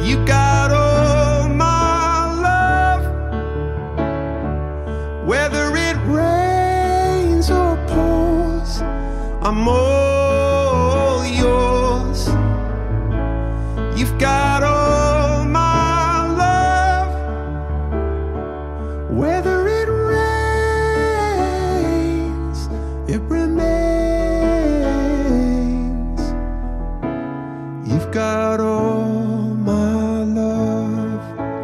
You got all my love, whether it rains or pours, I'm all yours. You've got all my love, whether it rains, it remains. You've got all my love.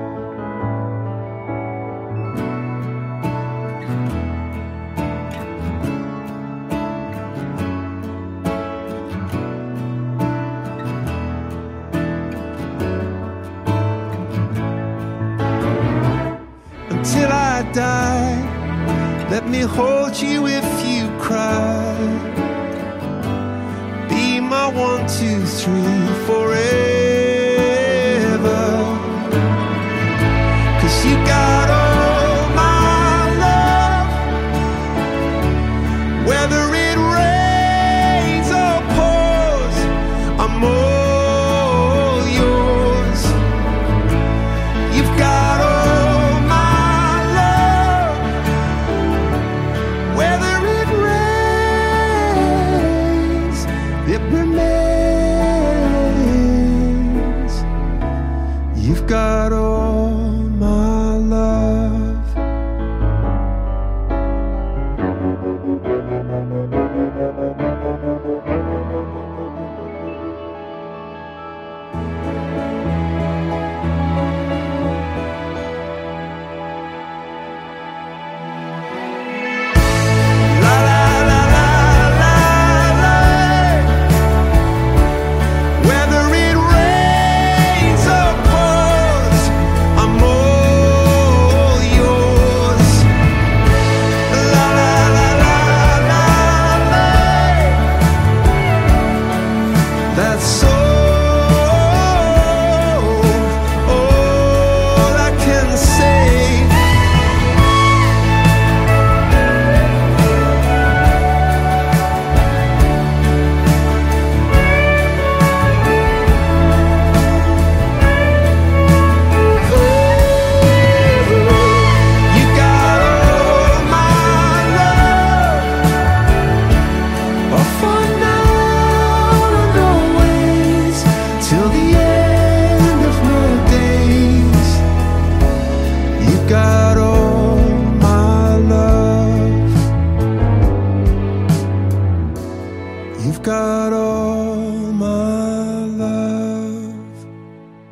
Until I die, let me hold you if you cry. Be my 1, 2, 3.